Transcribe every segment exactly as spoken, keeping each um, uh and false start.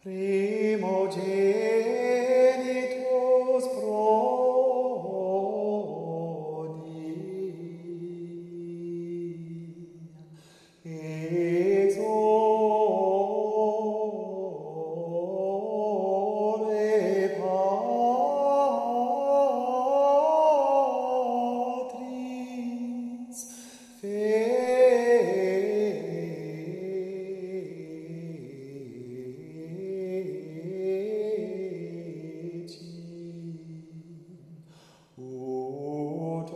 Primogenitus prodi, ex ore Patris ut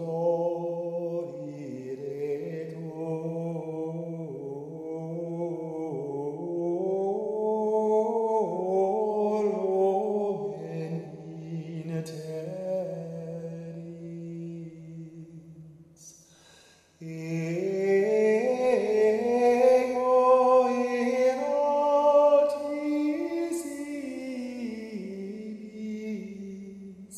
oriretur in terris. Ego in altissibis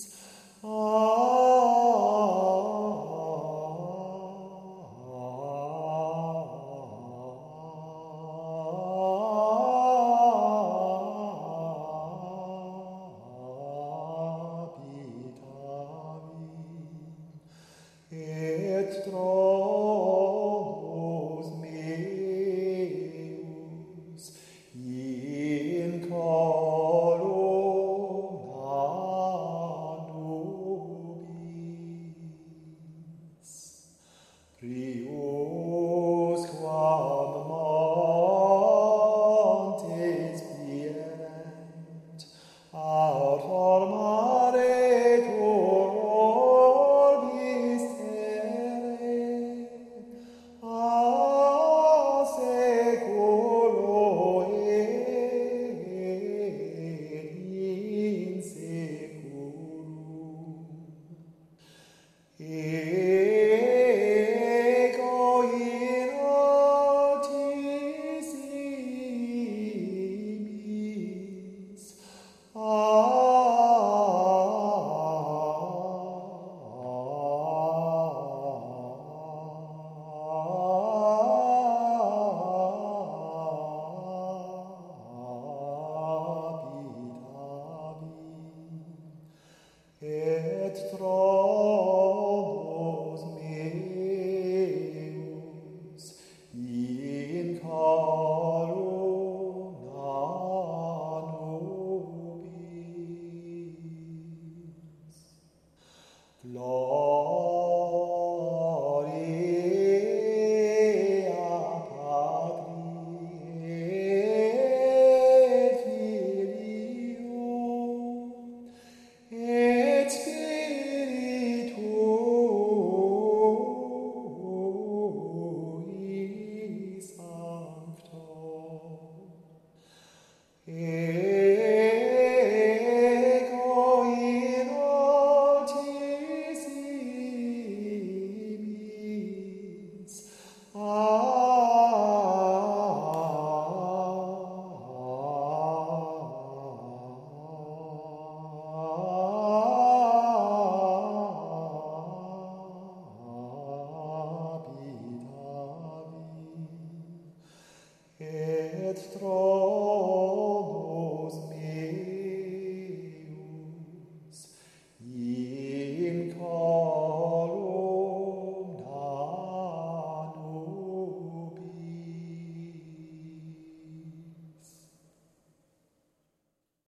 habitavi, et tronus meus in columna nubis, priusquam montes bient, aut formaretur orbis terrae, a seculo et in seculum. Ego in altissibis habitavi, et tronus meus in columna nubis. Gloria Patri et Filio et Spiritui Sancto.